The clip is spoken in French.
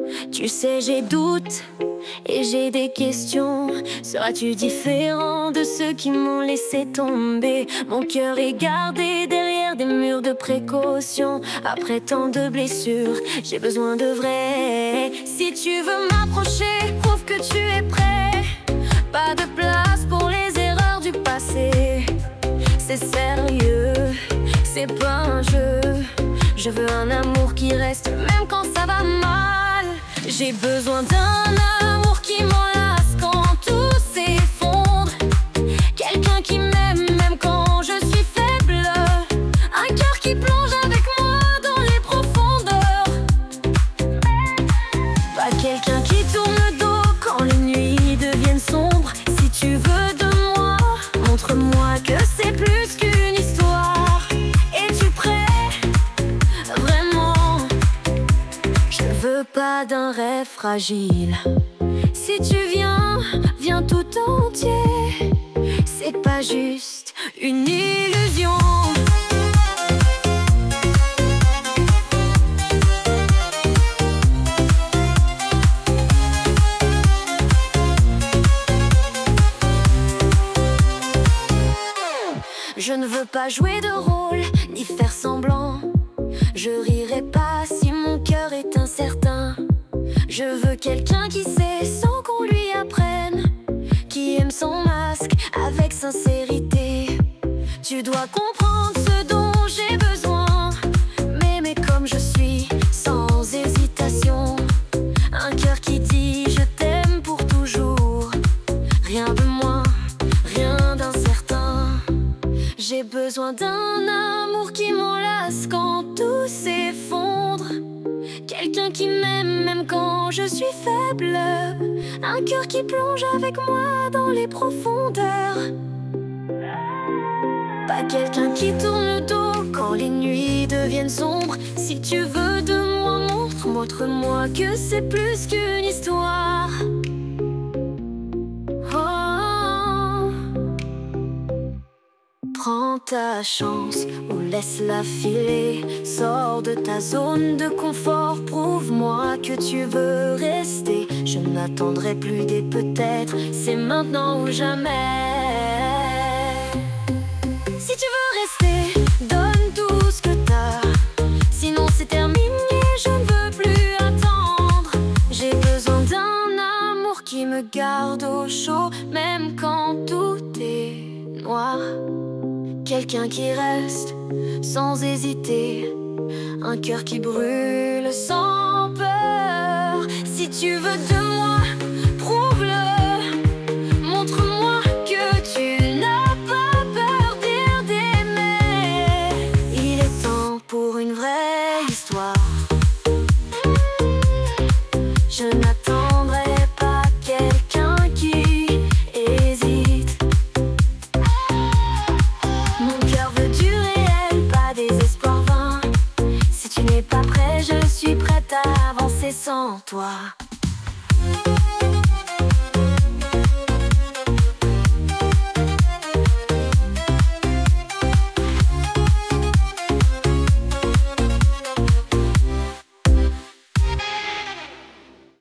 Tu sais, j'ai doute et j'ai des questions. Seras-tu différent de ceux qui m'ont laissé tomber? Mon cœur est gardé derrière des murs de précaution. Après tant de blessures, j'ai besoin de vrai. Si tu veux m'approcher, prouve que tu es prêt. Pas de place pour les erreurs du passé. C'est sérieux, c'est pas un jeu. Je veux un amour qui reste même quand ça va mal. J'ai besoin d'un amour qui m'enlace quand tout s'effondre. Quelqu'un qui m'aime même quand je suis faible. Un cœur qui plonge avec moi dans les profondeurs. Pas quelqu'un qui tourne le dos quand les nuits deviennent sombres. Si tu veux de moi, montre-moi que c'est plus qu'une histoire. Es-tu prêt? Vraiment, je veux pas d'un rêve fragile. Si tu viens, viens tout entier. C'est pas juste une illusion. Je ne veux pas jouer de rôle, ni faire semblant. Je rirai pas si mon cœur est incertain. Je veux quelqu'un qui sait sans qu'on lui apprenne, qui aime son masque avec sincérité. Tu dois comprendre ce dont j'ai besoin, m'aimer comme je suis, sans hésitation. Un cœur qui dit je t'aime pour toujours. Rien de moins, rien d'incertain. J'ai besoin d'un amour qui m'enlace quand tout s'effondre. Quelqu'un qui m'aime même quand je suis faible. Un cœur qui plonge avec moi dans les profondeurs. Pas quelqu'un qui tourne le dos quand les nuits deviennent sombres. Si tu veux de moi, montre-moi que c'est plus qu'une histoire. Oh. Prends ta chance ou laisse-la filer. Sors de ta zone de confort, prouve-moi que tu veux rester. Je n'attendrai plus des peut-être, c'est maintenant ou jamais. Si tu veux rester, donne tout ce que t'as. Sinon c'est terminé, je ne veux plus attendre. J'ai besoin d'un amour qui me garde au chaud, même quand tout est noir. Quelqu'un qui reste sans hésiter. Un cœur qui brûle sans peur. Si tu veux de moi, prouve-le. Montre-moi que tu n'as pas peur d'aimer. Il est temps pour une vraie histoire. Je n'attendrai pas quelqu'un qui hésite. Mon cœur veut du réel, pas des espoirs vains. Si tu n'es pas prêt, je suis prête à avancer sans toi.